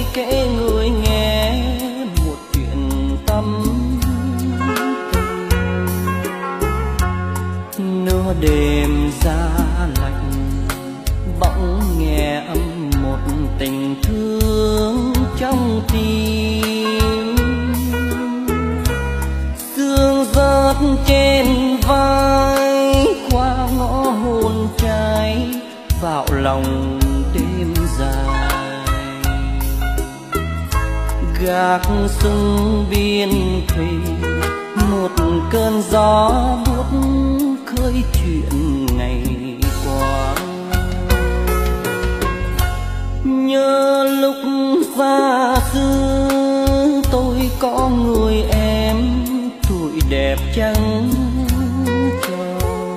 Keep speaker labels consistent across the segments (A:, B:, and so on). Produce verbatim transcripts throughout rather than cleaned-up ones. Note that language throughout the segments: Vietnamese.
A: kể người nghe một chuyện tâm tình. Nửa đêm giá lạnh bỗng nghe âm một tình thương trong tim. Sương rớt trên vai qua ngõ hôn trái vào lòng đêm dài. Gác súng biên thủy một cơn gió buốt khơi chuyện ngày qua. Nhớ lúc xa xưa tôi có người em tuổi đẹp trắng tròn.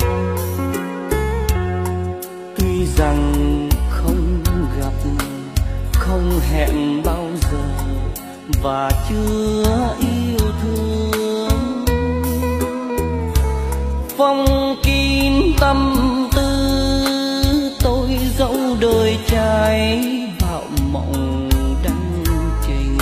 A: Tuy rằng không gặp không hẹn bao giờ và chưa yêu thương, phong kín tâm tư tôi dẫu đời trai vào mộng đăng trình.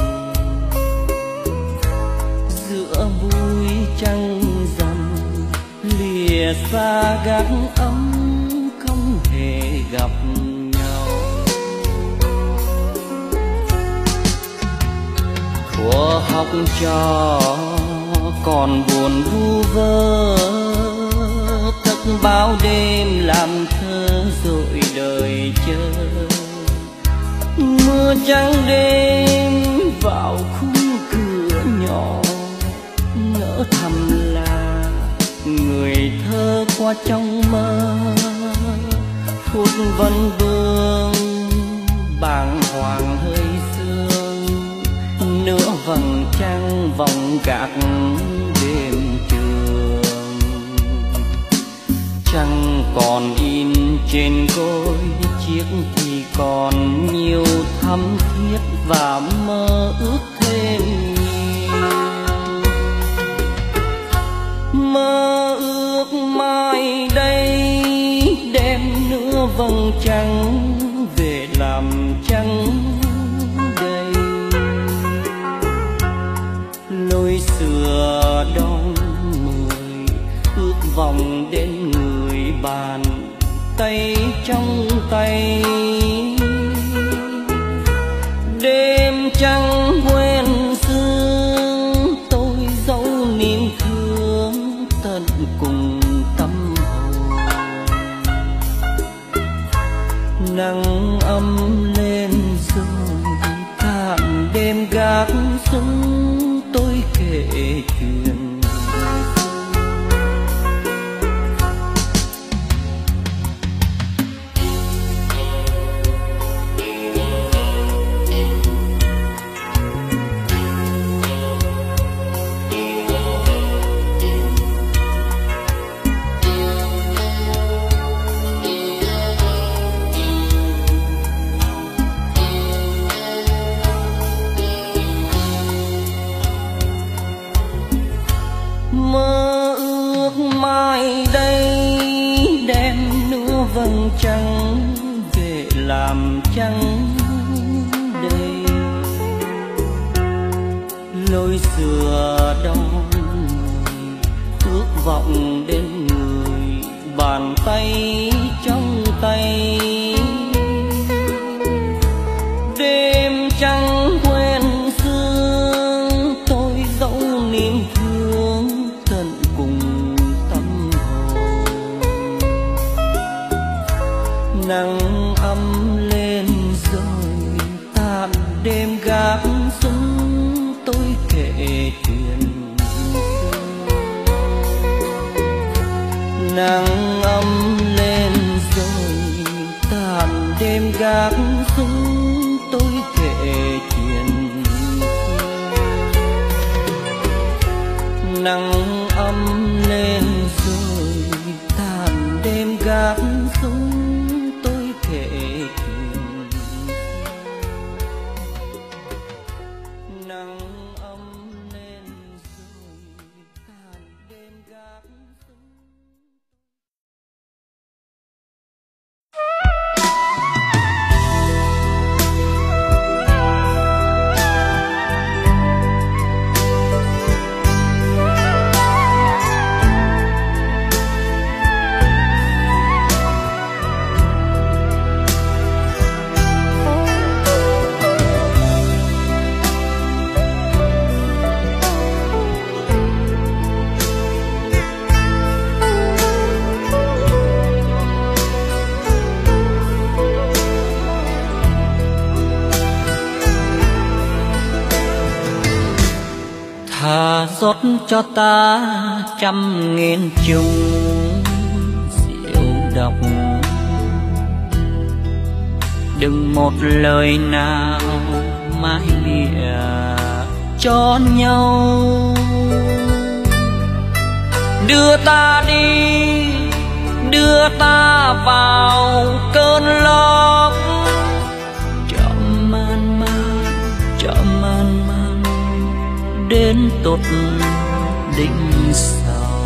A: Giữa buổi trăng rằm lìa xa gác ấm không hề gặp nhau. Thuở học trò còn buồn vu vơ, thức bao đêm làm thơ rồi đời chờ. Mưa trắng đêm vào khung cửa nhỏ, ngỡ thầm là người thơ qua trong mơ. Phút vân vương bàng hoàng hơi sương, nửa vầng trăng vòng gạt đêm trường. Trăng còn in trên gối chiếc thì còn nhiều thắm thiết và mơ ước thêm nhiều. Mơ ước mai đây đem nửa vầng trăng về làm trăng đây. Lối xưa đón mười ước vòng đến người bàn tay trong tay. Đêm trăng quên sương tôi dẫu niềm thương tận cùng tâm hồn. Nắng ấm lên rồi tàn đêm gác súng tôi kể chuyện. Mơ ước mai đây đem nửa vầng trăng về làm trăng đây. Lối xưa đón người ước vọng đến người bàn tay trong tay. Đêm trăng quên sương tôi dẫu niềm thương tận cùng tâm hồn. Nắng ấm lên rồi tàn đêm gác súng tôi kể chuyện xưa. Nắng ấm lên rồi tàn đêm gác súng tôi kể chuyện xưa. Nắng ấm lên rồi tàn đêm gác súng tôi kể chuyện. Nắng ấm lên rồi tàn đêm gác súng. thà rót cho ta trăm nghìn chung rượu độc, đừng một lời nào mãi mỉa cho nhau. Đưa ta đi, đưa ta vào cơn lốc, chậm man man, chậm man man đến tột đỉnh sầu.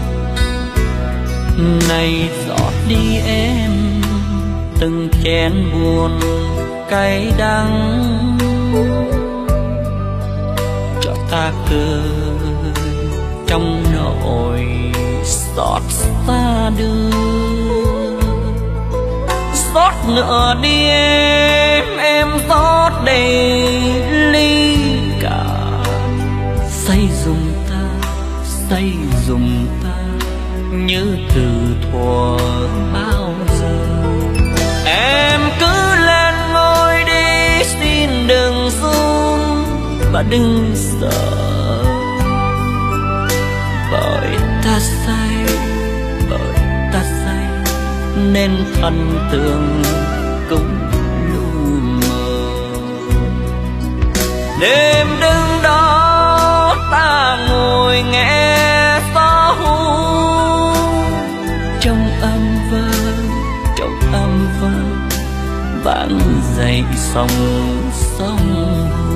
A: Này rót đi em từng chén buồn cay đắng, cho ta cười trong nỗi xót xa đưa. Rót nữa đi em, em rót đầy ly cả. Say dùng ta, say dùng ta như từ thuở bao giờ. Em cứ lên ngồi đi, xin đừng run và đừng sợ, bởi ta say, bởi ta say nên thần tượng cũng lu mờ. Đêm đứng đó ta ngồi nghe gió hú, trong âm vang, trong âm vang vang dậy sóng sóng.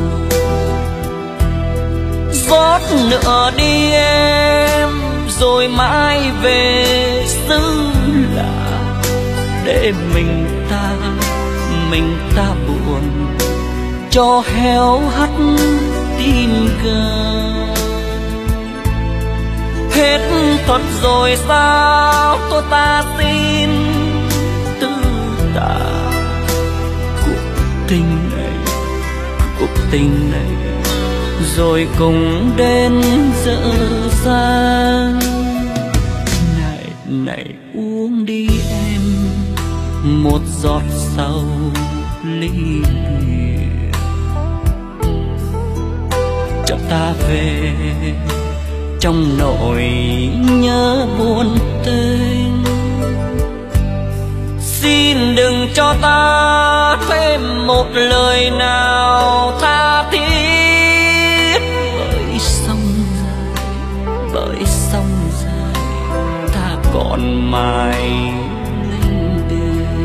A: Rót nữa đi em rồi mãi về xứ lạ, để mình ta, mình ta buồn cho héo hắt tim gan. Hết thật rồi sao tôi ta xin tư tả cuộc tình này, cuộc tình này rồi cùng đến dở dang. Này này uống đi em một giọt sau ly bia, cho ta về trong nỗi nhớ buồn tênh. Xin đừng cho ta thêm một lời nào tha thiết, bởi sông dài, bởi sông dài ta còn mãi lên đêm.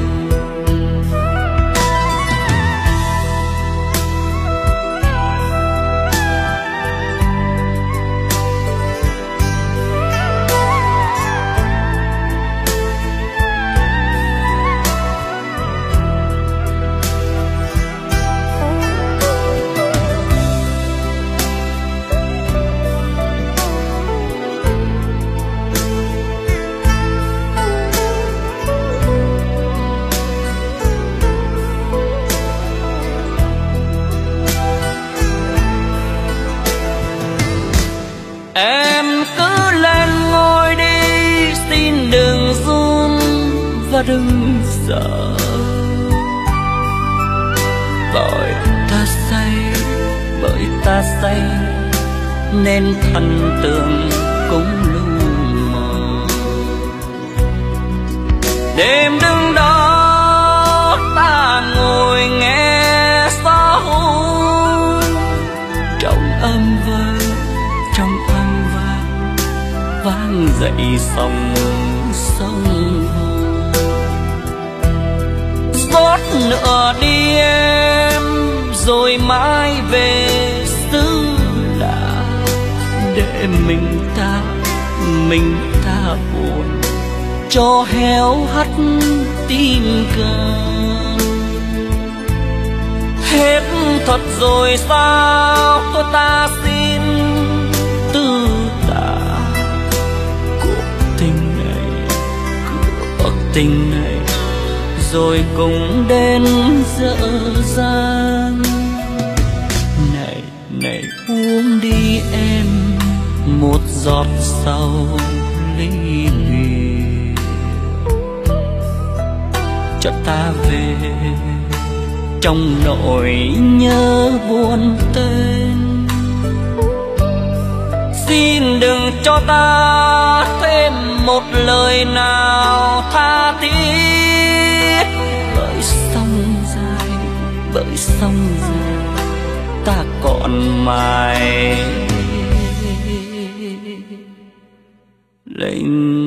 A: Em cứ lên ngồi đi, xin đừng run và đừng sợ, bởi ta say, bởi ta say nên thần tượng cũng lu mờ. Đêm đứng đó ta ngồi nghe gió hú, trong âm vang, trong âm vang vang dậy sóng sông. Rót nữa đi em rồi mãi về xứ lạ, để mình ta, mình ta buồn cho héo hắt tim gan. Hết thật rồi sao tôi ta xin tư tả cuộc tình này, cuộc tình này rồi cũng đến dở dang. Này này uống đi em một giọt sau ly bia, cho ta về trong nỗi nhớ buồn tên. đừng cho ta thêm một lời nào tha thiết. Bởi sông dài, bởi sông dài ta còn mãi lệnh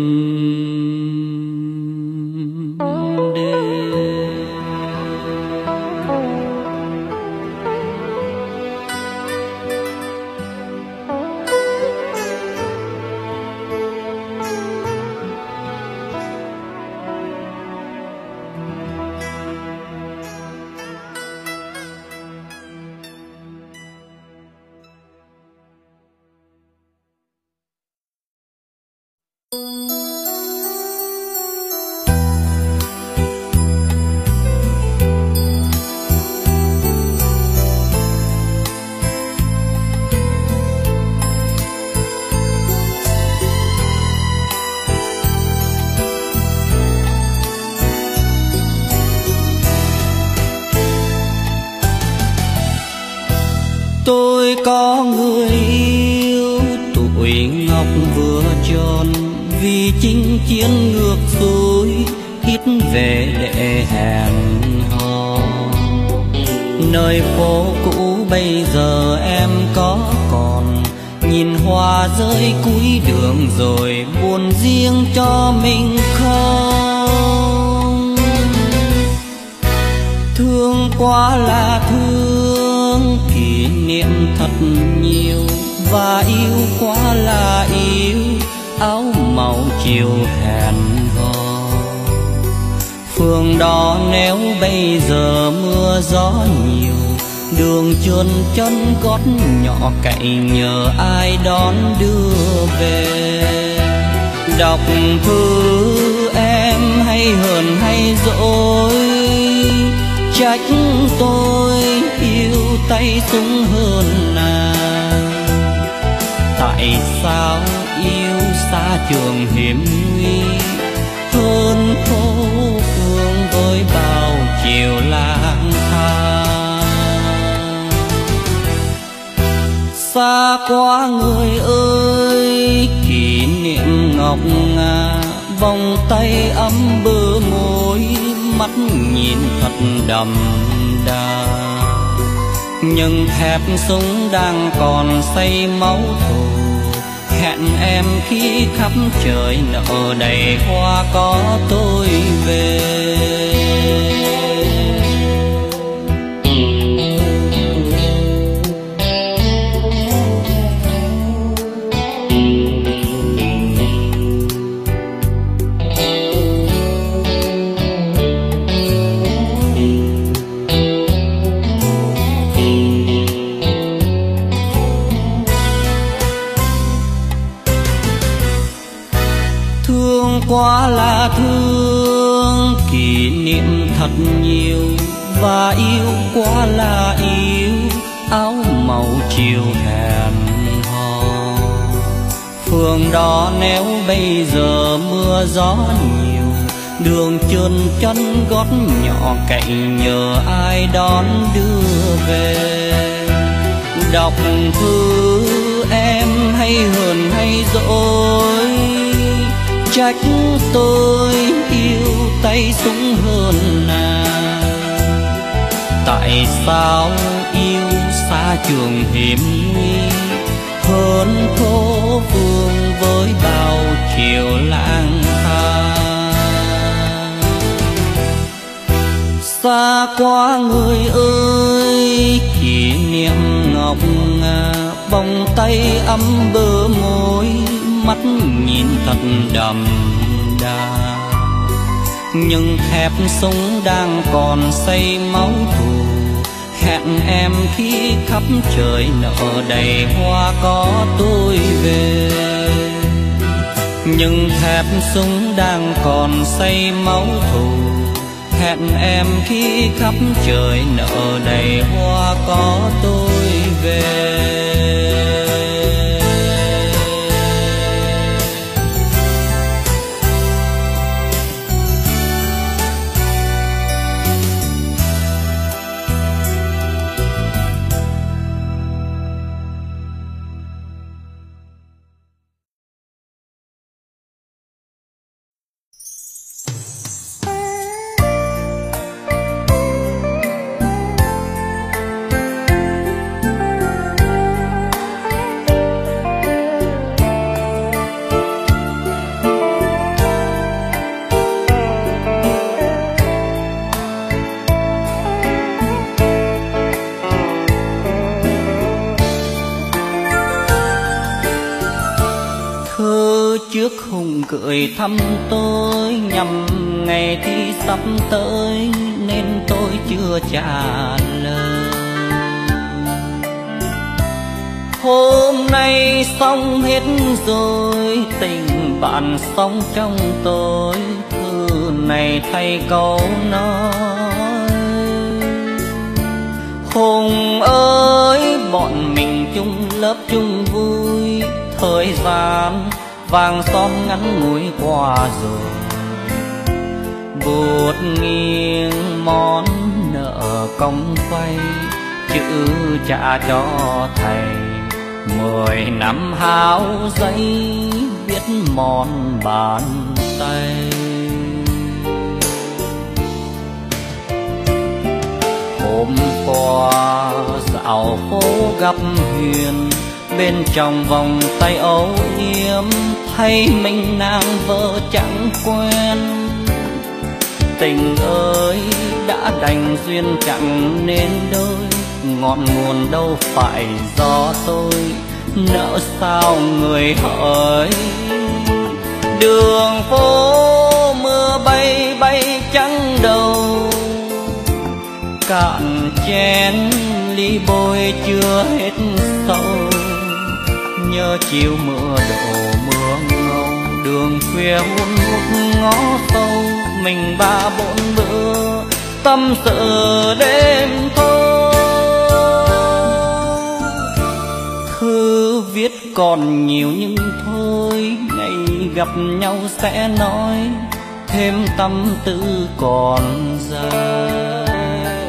A: tôi có người yêu tuổi ngọc vừa tròn, vì chinh chiến ngược xuôi ít về để hẹn hò. Nơi phố cũ bây giờ em có còn, nhìn hoa rơi cuối đường rồi buồn riêng cho mình không. Thương quá là thương, kỷ niệm thật nhiều, và yêu quá là yêu, áo màu chiều hẹn hò. Phường đó nếu bây giờ mưa gió nhiều, đường trơn chân gót nhỏ cậy nhờ ai đón đưa về. Đọc thư em hay hờn hay dỗi, trách tôi yêu tay súng hơn nàng. Tại sao yêu xa trường hiểm nguy, hơn phố phường với bao chiều lang thang. Xa quá người ơi, kỷ niệm ngọc ngà, vòng tay ấm bờ môi, mắt nhìn thật đậm đà. Nhưng thép súng đang còn say máu thù, hẹn em khi khắp trời nở đầy hoa có tôi về. Quá là thương, kỷ niệm thật nhiều, và yêu quá là yêu, áo màu chiều hẹn hò. Phường đó nếu bây giờ mưa gió nhiều, đường trơn chân gót nhỏ cậy nhờ ai đón đưa về. Đọc thư em hay hờn hay dỗi, trách tôi yêu tay súng hơn nàng. Tại sao yêu xa trường hiểm nguy, hơn phố phường với bao chiều lang thang. Xa quá người ơi, kỷ niệm ngọc ngà, vòng tay ấm bờ môi, mắt nhìn thật đậm đà. Nhưng thép súng đang còn say máu thù, hẹn em khi khắp trời nở đầy hoa có tôi về. Nhưng thép súng đang còn say máu thù, hẹn em khi khắp trời nở đầy hoa có tôi về. cười thăm tôi nhằm ngày thi sắp tới nên tôi chưa trả lời. Hôm nay xong hết rồi, tình bạn sống trong tôi, thư này thay câu nói. Hùng ơi, bọn mình chung lớp chung vui, thời gian vàng son ngắn ngủi qua rồi. Buốt nghiêng món nợ công vay, chữ trả cho thầy. Mười năm hao giấy viết mòn bàn tay. Hôm qua dạo phố gặp Huyền, bên trong vòng tay âu yếm thấy mình nàng vợ chẳng quen. Tình ơi đã đành duyên chẳng nên đôi, ngọn nguồn đâu phải do tôi, nỡ sao người hỡi. Đường phố mưa bay bay trắng đầu, cạn chén ly bôi chưa hết sâu. Nhớ chiều mưa đổ mưa ngâu, đường khuya hun hút ngõ sâu. Mình ba bốn bữa tâm sự đêm thâu. Thư viết còn nhiều nhưng thôi, ngày gặp nhau sẽ nói, thêm tâm tư còn dài.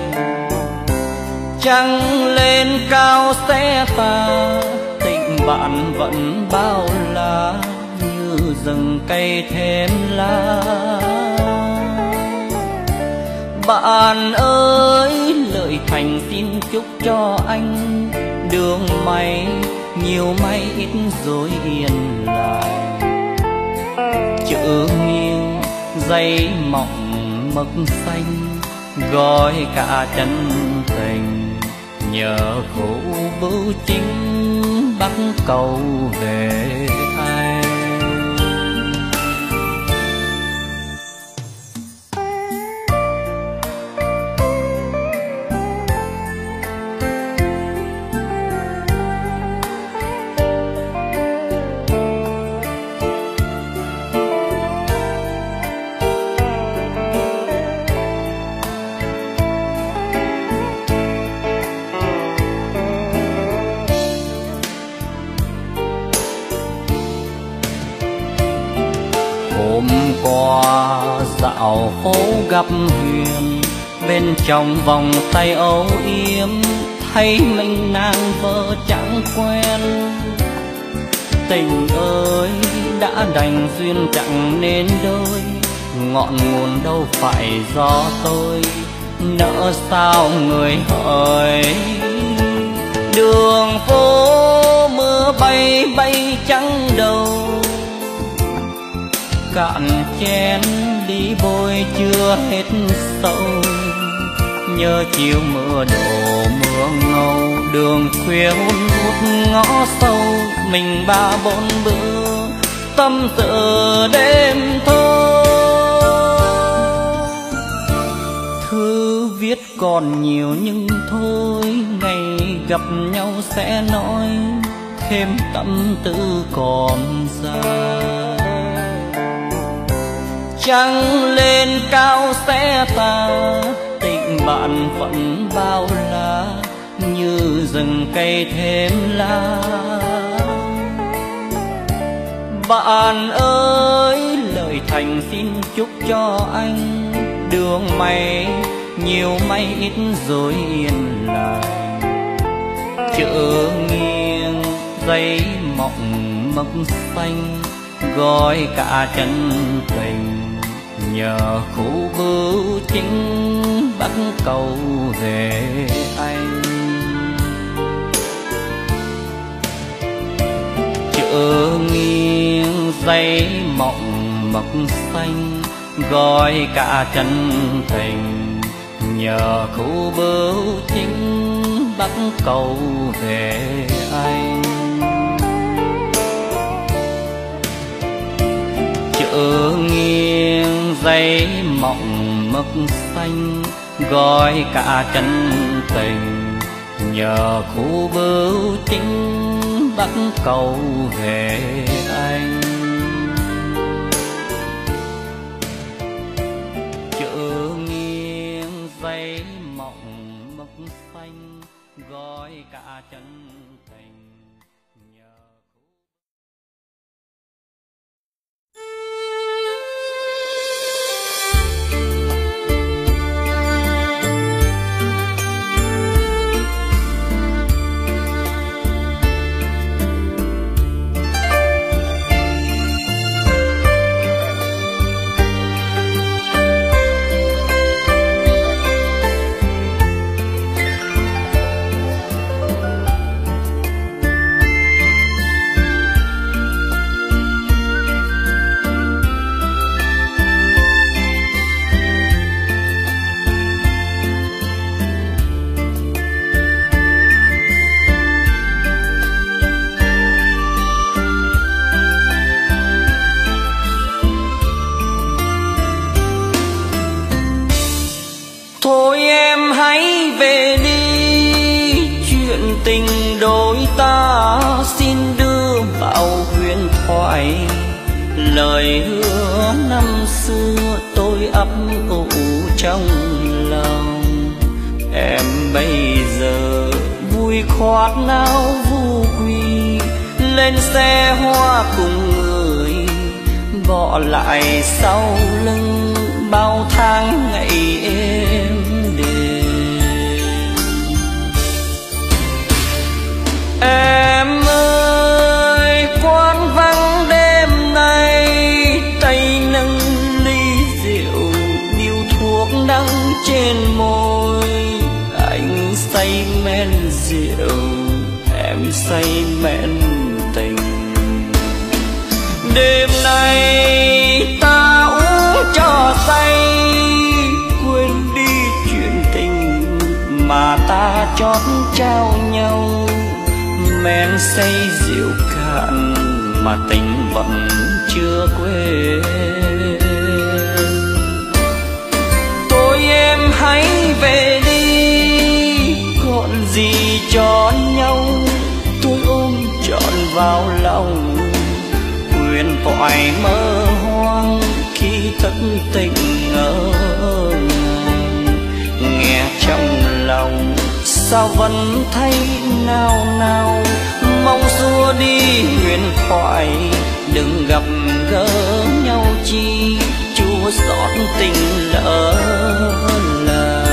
A: Trăng lên cao sẽ tà, tình bạn vẫn bao la, như rừng cây thêm lá. Bạn ơi, lời thành xin chúc cho anh, đường may nhiều may ít rồi yên lại. Chữ nghiêng dây mỏng mực xanh, gói cả chân tình. Nhờ khổ bưu chính bắc cầu về anh. Hôm qua dạo phố gặp Huyền, bên trong vòng tay âu yếm thấy mình nàng vợ chẳng quen. Tình ơi đã đành duyên chẳng nên đôi, ngọn nguồn đâu phải do tôi, nỡ sao người hỡi. Đường phố mưa bay bay trắng đầu, cạn chén đi bôi chưa hết sâu. Nhớ chiều mưa đổ mưa ngâu, đường khuya hun hút ngõ sâu. Mình ba bốn bữa tâm sự đêm thâu. Thư viết còn nhiều nhưng thôi, ngày gặp nhau sẽ nói, thêm tâm tư còn dài. Trăng lên cao sẽ tà, tình bạn vẫn bao la, như rừng cây thêm lá. Bạn ơi, lời thành xin chúc cho anh, đường may nhiều may ít rồi yên lại. Chữ nghiêng dây mộng mực xanh, gói cả chân tình. Nhờ khu bưu chính bắc cầu về anh. Chữ nghiêng dây mộng mực xanh, gói cả chân tình. Nhờ khu bưu chính bắc cầu về anh. chợ nghiêng giấy mộng mực xanh gói cả chân tình nhờ khu bưu chính bắt cầu về anh. Chợ nghiêng giấy mộng mực xanh gói cả chân tình nhờ thôi em hãy về đi, chuyện tình đôi ta xin đưa vào huyền thoại. Lời hứa năm xưa tôi ấp ủ trong lòng, em bây giờ vui khoát nao vu quy lên xe hoa cùng người, bỏ lại sau lưng bao tháng ngày êm đềm. Em ơi quán vắng đêm nay, tay nâng ly rượu điếu thuốc đắng trên môi. Anh say men rượu, em say men tình. Đêm nay ta uống cho say, quên đi chuyện tình mà ta chót trao nhau. Men say rượu cạn mà tình vẫn chưa quên. Thôi em hãy về đi, còn gì cho nhau. Tôi ôm trọn vào lòng, huyền thoại mơ hoang khi thức tỉnh ngỡ ngàng. Nghe trong lòng sao vẫn thấy nao nao, mong xua đi huyền thoại. Đừng gặp gỡ nhau chi chua xót tình lỡ làng.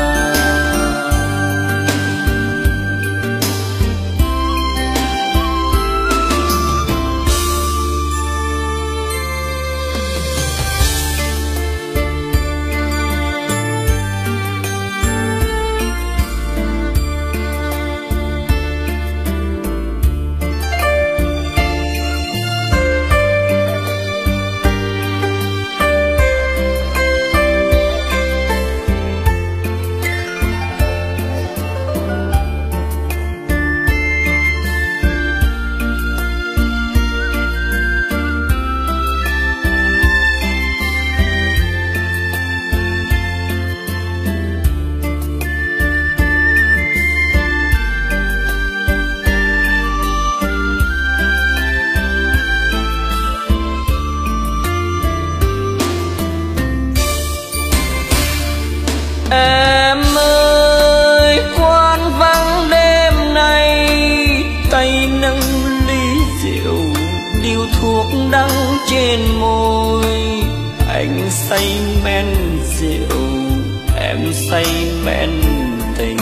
A: Em ơi quán vắng đêm nay, tay nâng ly rượu điếu thuốc đắng trên môi. Anh say men rượu, em say men tình.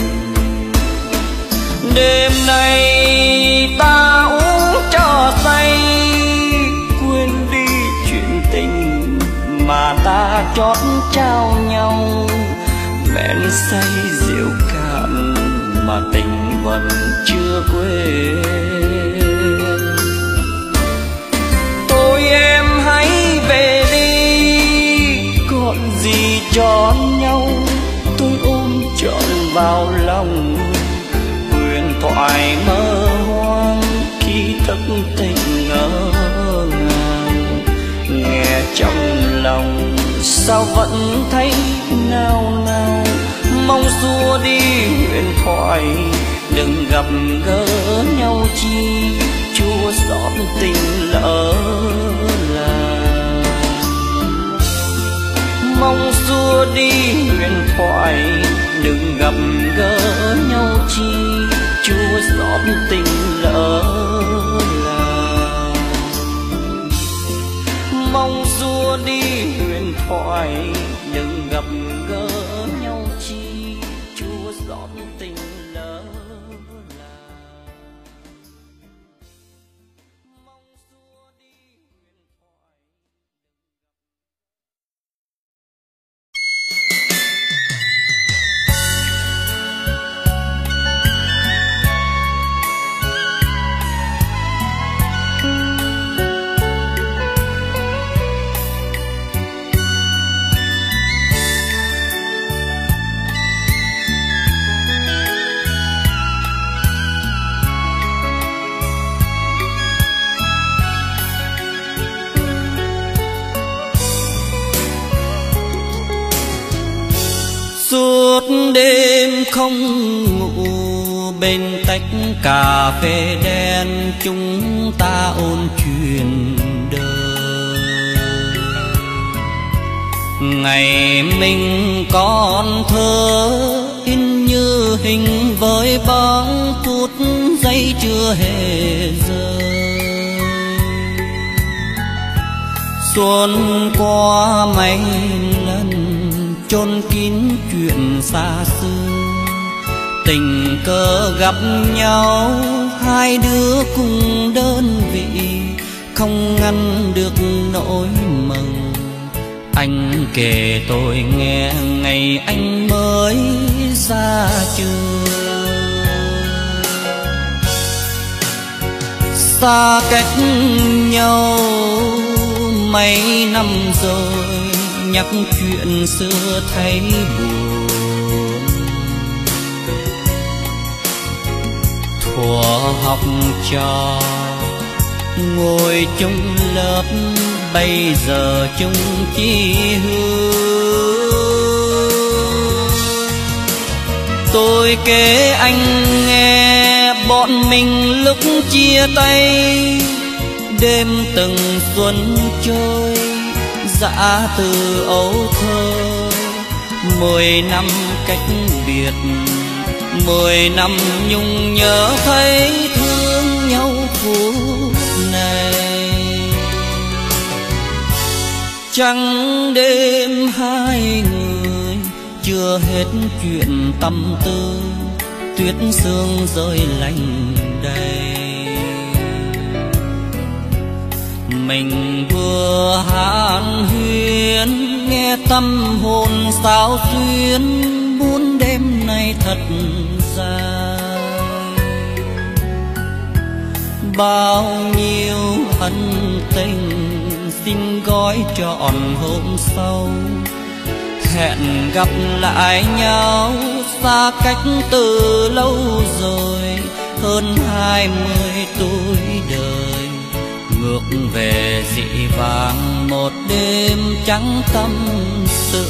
A: Đêm nay ta uống cho say, quên đi chuyện tình mà ta chót trao nhau. Men say rượu cạn mà tình vẫn chưa quên. Thôi em hãy về đi, còn gì cho nhau. Tôi ôm trọn vào lòng, huyền thoại mơ hoang khi thức tỉnh ngỡ ngàng. Nghe sao vẫn thấy nao nao, mong xua đi huyền thoại đừng gặp gỡ nhau chi, chua xót tình lỡ làng. Mong xua đi huyền thoại đừng gặp gỡ nhau chi, chua xót tình lỡ làng. Mong xua đi huyền thoại đừng gặp gỡ nhau chi, chua xót tình lỡ làng. Suốt đêm không ngủ bên tách cà phê đen, chúng ta ôn chuyện đời. Ngày mình còn thơ in như hình với bóng phút giây chưa hề rơi. Xuân qua mấy lần chôn kín chuyện xa xưa, tình cờ gặp nhau hai đứa cùng đơn vị, không ngăn được nỗi mừng. Anh kể tôi nghe ngày anh mới ra trường, xa cách nhau mấy năm rồi, nhắc chuyện xưa thấy buồn. Thuở học trò ngồi chung lớp, bây giờ chung chí hướng. Tôi kể anh nghe bọn mình lúc chia tay, đêm từng xuân trôi dã từ ấu thơ. Mười năm cách biệt, mười năm nhung nhớ thấy thương nhau phút này. Trăng đêm hai người chưa hết chuyện tâm tư, tuyết sương rơi lạnh đầy. Mình vừa hàn huyên nghe tâm hồn sao xuyên, muốn đêm nay thật dài. Bao nhiêu ân tình xin gói trọn hôm sau, hẹn gặp lại nhau xa cách từ lâu rồi, hơn hai mươi tuổi đời. Ngược về dị vãng một đêm trắng tâm sự.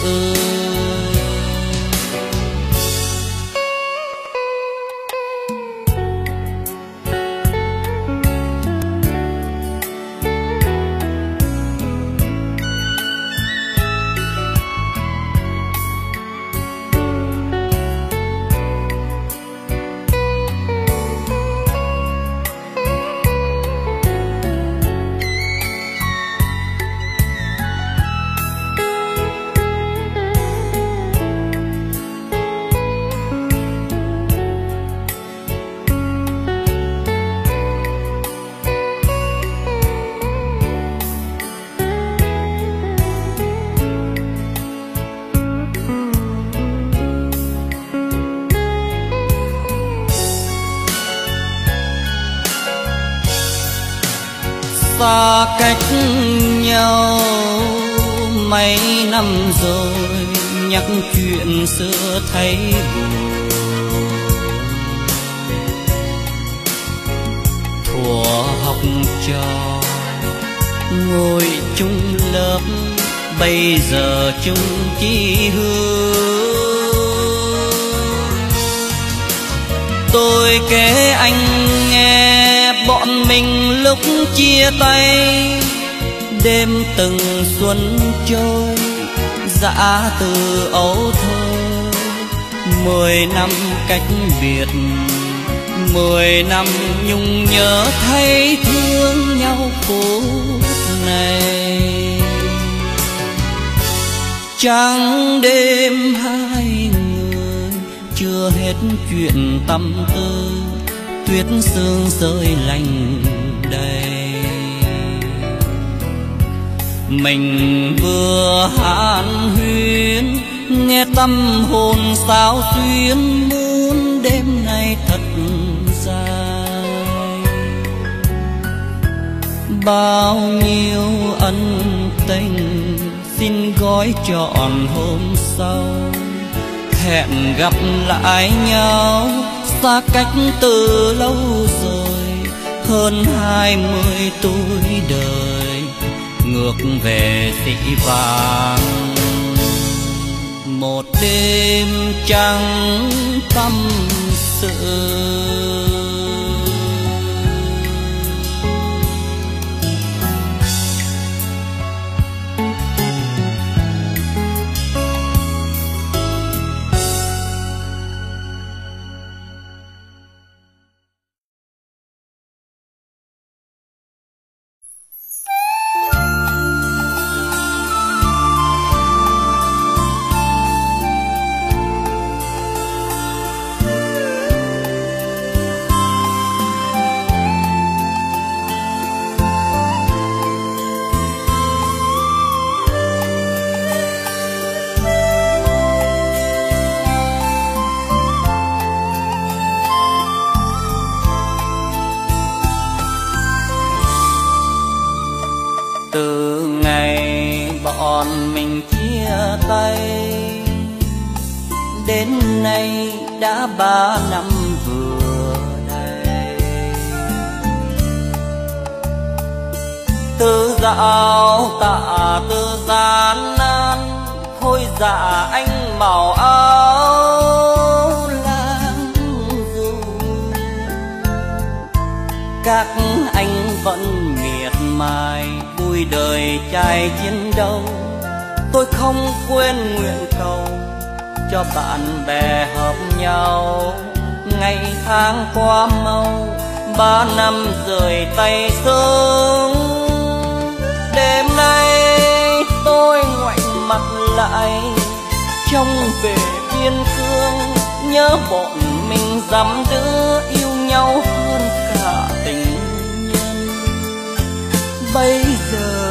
B: xa cách nhau mấy năm rồi, nhắc chuyện xưa thấy buồn. Thuở học trò ngồi chung lớp,
A: bây giờ chung chí hướng. Tôi kể anh nghe bọn mình lúc chia tay, đêm từng xuân trôi dã từ ấu thơ. Mười năm cách biệt, mười năm nhung nhớ thấy thương nhau phút này. Trắng đêm hai người chưa hết chuyện tâm tư, tuyết sương rơi lạnh đầy. Mình vừa hàn huyên nghe tâm hồn sao xuyên, muốn đêm nay thật dài. Bao nhiêu ân tình xin gói trọn hôm sau, hẹn gặp lại nhau xa cách từ lâu rồi. Hơn hai mươi tuổi đời ngược về dĩ vãng, một đêm trắng tâm sự.
B: bọn mình chia tay, đến nay đã ba năm vừa đây. Tư dạo tạ tư gian nan, thôi dạ anh màu áo lang du. Các anh vẫn miệt mài vui đời trai chiến đấu. Tôi không quên nguyện cầu cho bạn bè hợp nhau. Ngày tháng qua mau, ba năm rời tay sớm. Đêm nay tôi ngoảnh mặt lại, trông về biên cương, nhớ bọn mình dăm đứa yêu nhau hơn cả tình nhân. Bây giờ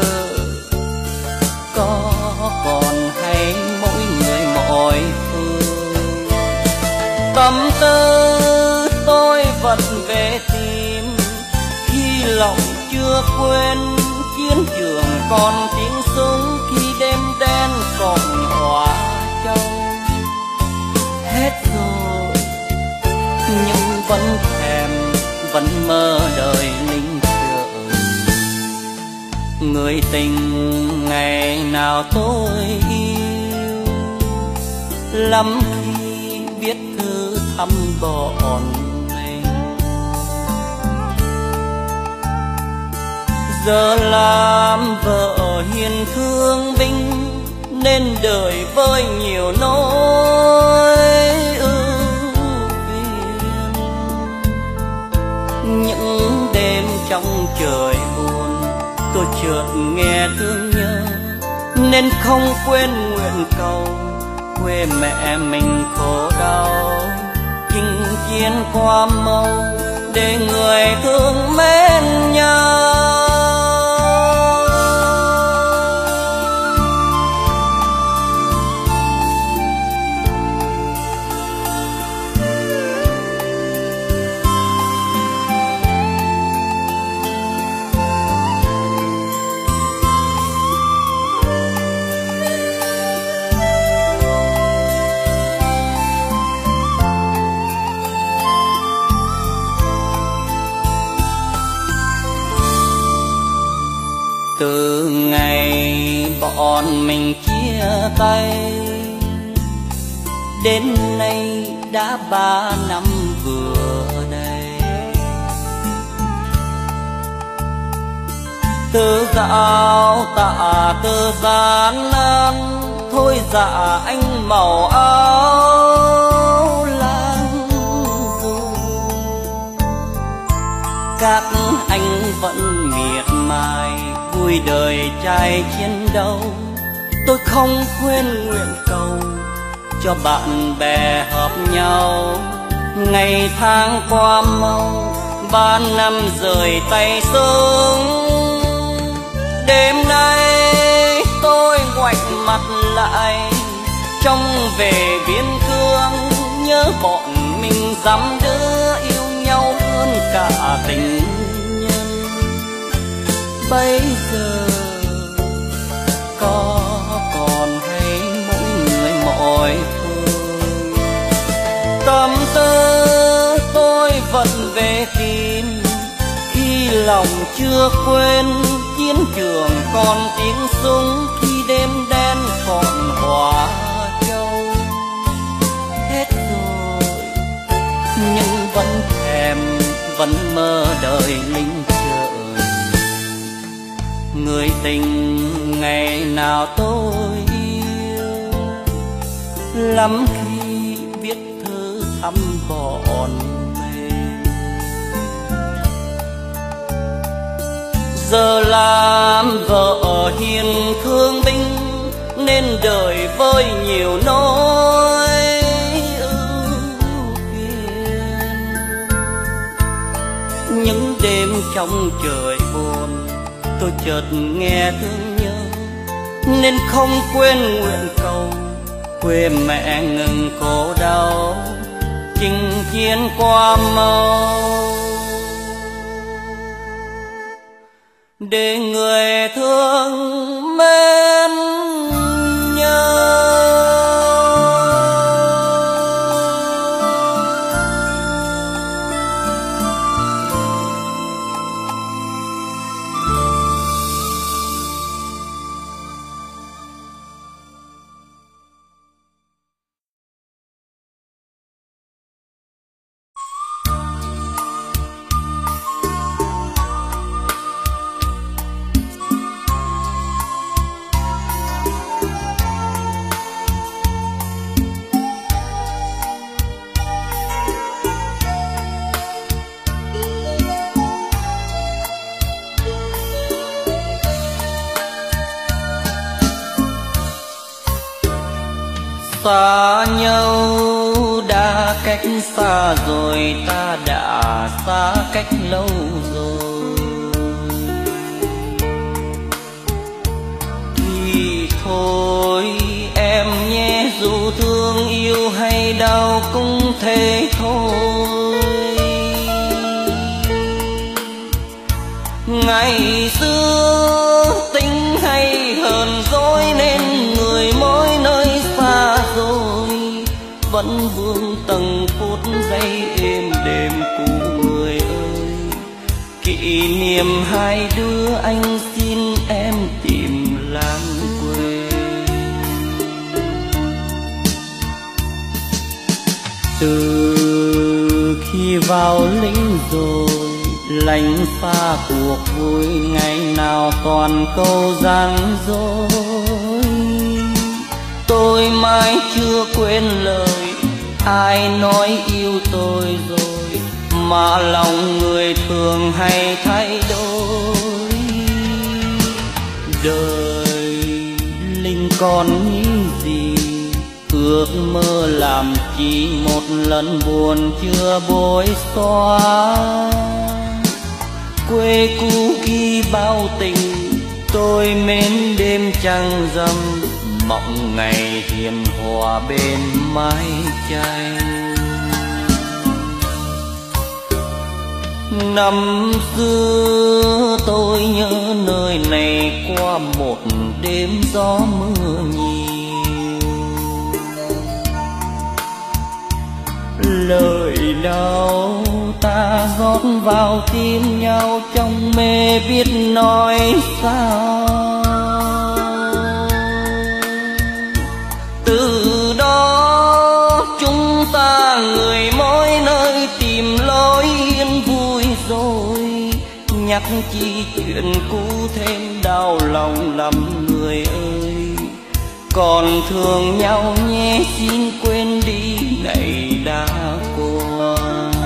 B: có còn hay mỗi người mỗi phương, tâm tư tôi vẫn về tìm. Khi lòng chưa quên chiến trường còn tiếng súng, khi đêm đen còn hòa châu. Hết rồi nhưng vẫn thèm, vẫn mơ đời linh trường. Người tình ngày nào tôi yêu, lắm khi viết thư thăm bọn mình. Giờ làm vợ hiền thương binh, nên đời với nhiều nỗi ưu phiền. Những đêm trong trời buồn, tôi chợt nghe thương nhớ, nên không quên nguyện cầu quê mẹ mình khổ đau. Chinh chiến qua mâu để người thương mến nhau. Từ ngày
A: bọn mình chia tay. Đến nay đã ba năm vừa đây. Tơ dạo tạ tơ gian nan, thôi dạ anh màu áo lang du. Các anh vẫn miệt mài vui đời trai chiến đấu. Tôi không quên nguyện cầu cho bạn bè hợp nhau. Ngày tháng qua mau, ba năm rời tay sớm. Đêm nay tôi ngoảnh mặt lại, trông về biên cương, nhớ bọn mình dăm đứa yêu nhau hơn cả tình nhân. Bây giờ có còn hay mỗi người mỗi phương. Tâm tư tôi vẫn về tìm, khi lòng chưa quên chiến trường còn tiếng súng, khi đêm đen còn Hòa Châu. Hết rồi nhưng vẫn thèm, vẫn mơ đời lính trời. Người tình ngày nào tôi yêu, lắm khi viết thư thăm bọn mình. Giờ làm vợ hiền thương binh, nên đời vơi nhiều nỗi ưu phiền. Những đêm trong trời buồn, tôi chợt nghe thương nhớ, nên không quên nguyện cầu quê mẹ ngừng khổ đau, chinh chiến qua mau. Để người thương mến nhau. Xa nhau đã cách xa rồi, ta đã xa cách lâu rồi. Thì thôi em nhé, dù thương yêu hay đau cũng thế thôi. Ngày xưa tính hay hờn dỗi, nên người mỗi nơi xa rồi vẫn vương tầng phút giây êm đềm của người ơi. Kỷ niệm hai đứa anh xin em tìm làng quê. Từ khi vào lính rồi, lạnh xa cuộc vui, ngày nào toàn câu gian dối. Tôi mãi chưa quên lời ai nói yêu tôi rồi, mà lòng người thường hay thay đổi. Đời linh còn nghĩ gì, ước mơ làm chi, một lần buồn chưa bối xóa. Quê cũ ghi bao tình, tôi mến đêm trăng rằm, mộng ngày hiền hòa bên mái tranh. Năm xưa tôi nhớ nơi này qua một đêm gió mưa nhiều. Lời đau ta rót vào tim nhau, trong mê biết nói sao.
B: nhắc chi chuyện cũ thêm đau lòng lắm người ơi. Còn thương nhau nhé, xin quên đi ngày đã qua.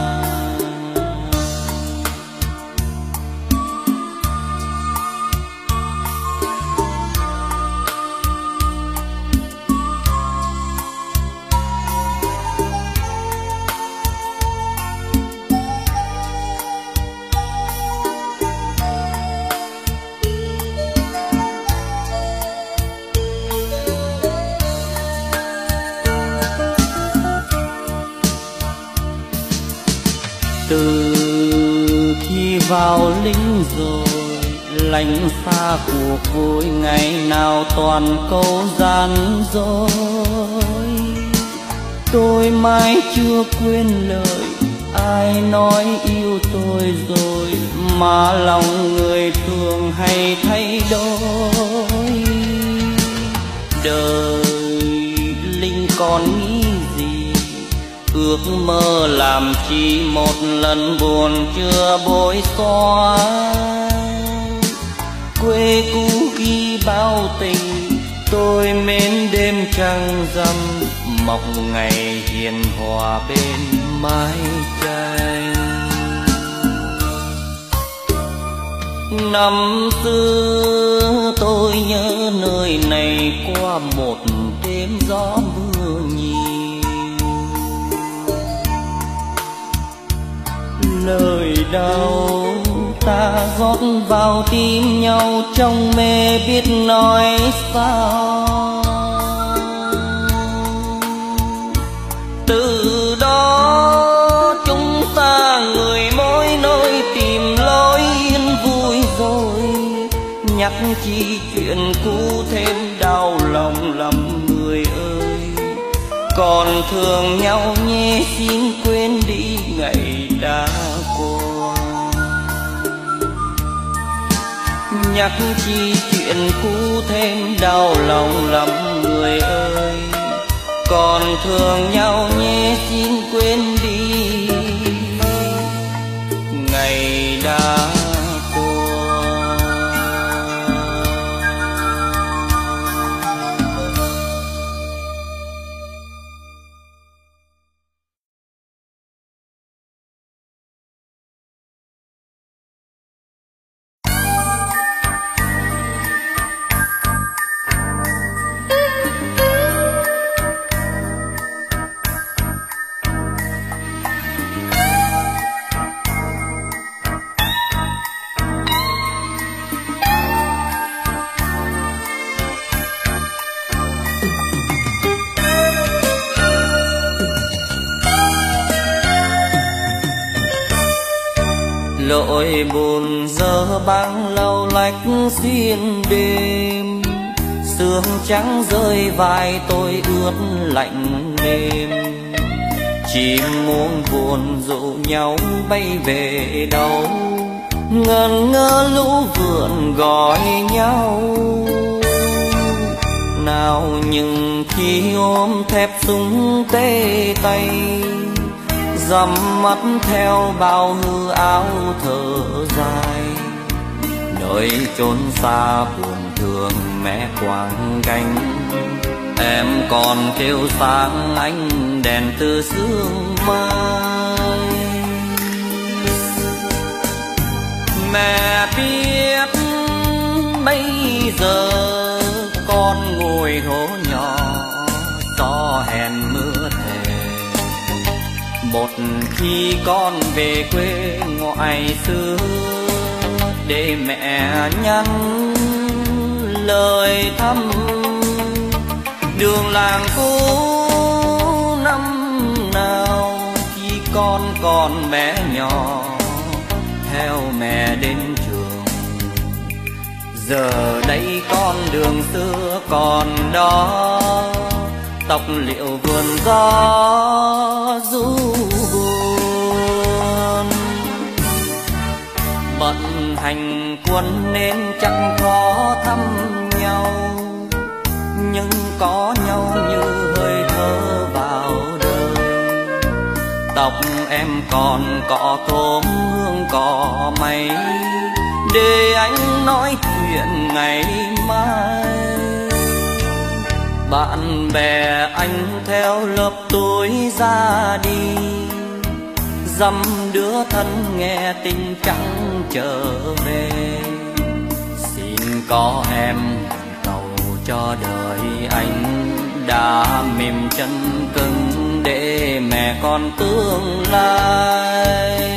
A: Từ khi vào lính rồi, lánh xa cuộc vui, ngày nào toàn câu gian dối. Tôi mãi chưa quên lời ai nói yêu tôi rồi, mà lòng người thường hay thay đổi. Đời linh còn nghĩ gì, ước mơ làm chi một lần buồn chưa bối xóa. Quê cũ ghi bao tình, tôi mến đêm trăng rằm, mộng ngày hiền hòa bên mái tranh. Năm xưa tôi nhớ nơi này qua một đêm gió mưa nhiều. Lời đau ta rót vào tim nhau, trong mê biết nói sao. Từ đó chúng ta người mỗi nơi tìm lối yên vui rồi, nhắc chi chuyện cũ thêm đau lòng lắm người ơi. Còn thương nhau nhé, xin quên đi ngày đã qua. Nhắc chi chuyện cũ thêm đau lòng lắm người ơi. Còn thương nhau nhé, xin quên đi ngày đã lội buồn giờ băng lâu lách xuyên đêm. Sương trắng rơi vai tôi ướt lạnh đêm. Chim muôn buồn dụ nhau bay về đâu, ngẩn ngơ lũ vượn gọi nhau. Nào nhưng khi ôm thép súng tê tay, dằm mắt theo bao hư áo thở dài. Nơi chốn xa buồn thương mẹ quang canh, em còn kêu sáng ánh đèn từ sương mai. Mẹ biết bây giờ con ngồi hố nhỏ, gió hèn mưa thề. Một khi con về quê ngoại xứ, để mẹ nhắn lời thăm. Đường làng cũ năm nào, khi con còn bé nhỏ theo mẹ đến trường. Giờ đây con đường xưa còn đó, tóc liệu vườn gió du buồn. Bận hành quân nên chẳng khó thăm nhau, nhưng có nhau như hơi thở vào đời. Tàu
B: tóc em còn cọ thơm hương cỏ mây, để anh nói chuyện ngày mai. Bạn bè anh theo lớp tôi ra đi, dăm đứa thân nghe tin trắng trở về. Xin có em cầu cho đời anh đã mềm chân cứng để mẹ con tương lai.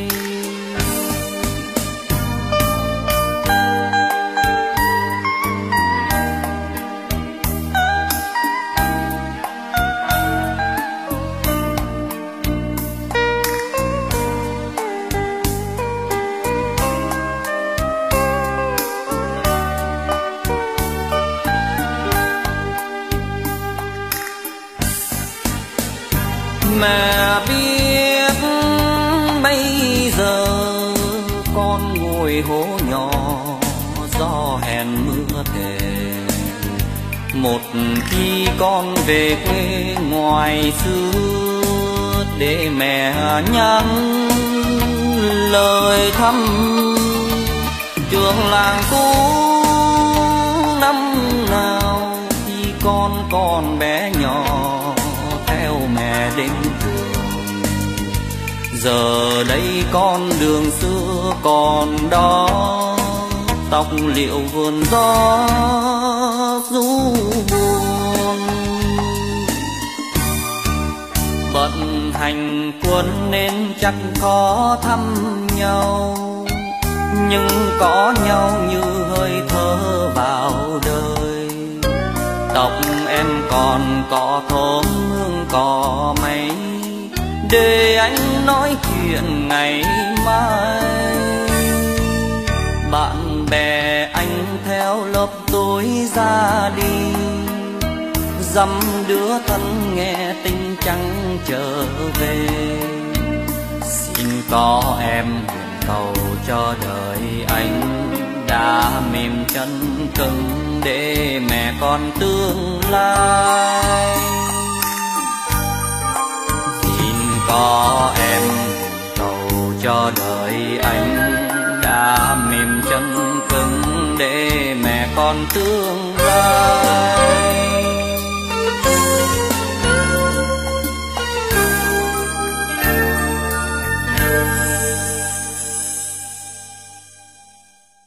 B: Mẹ biết bây giờ con ngồi hố nhỏ gió hèn mưa thề. Một khi con về quê ngoài xưa để mẹ nhắn lời thăm trường làng cũ năm nào khi con còn bé nhỏ theo mẹ đến trường. Giờ đây con đường xưa còn đó, tóc liệu vườn gió ru buồn. Bận hành quân nên chắc khó thăm nhau, nhưng có nhau như hơi thở vào đời. Tóc em còn cọ thơm hương cỏ mây, để anh nói chuyện ngày mai. Bạn bè anh theo lớp tôi ra đi, dăm đứa thân nghe tin trắng trở về. Xin có em nguyện cầu cho đời anh đã mềm chân cứng để mẹ con tương lai. Xin có em cầu cho đời anh đã mềm chân cứng để mẹ con tương lai.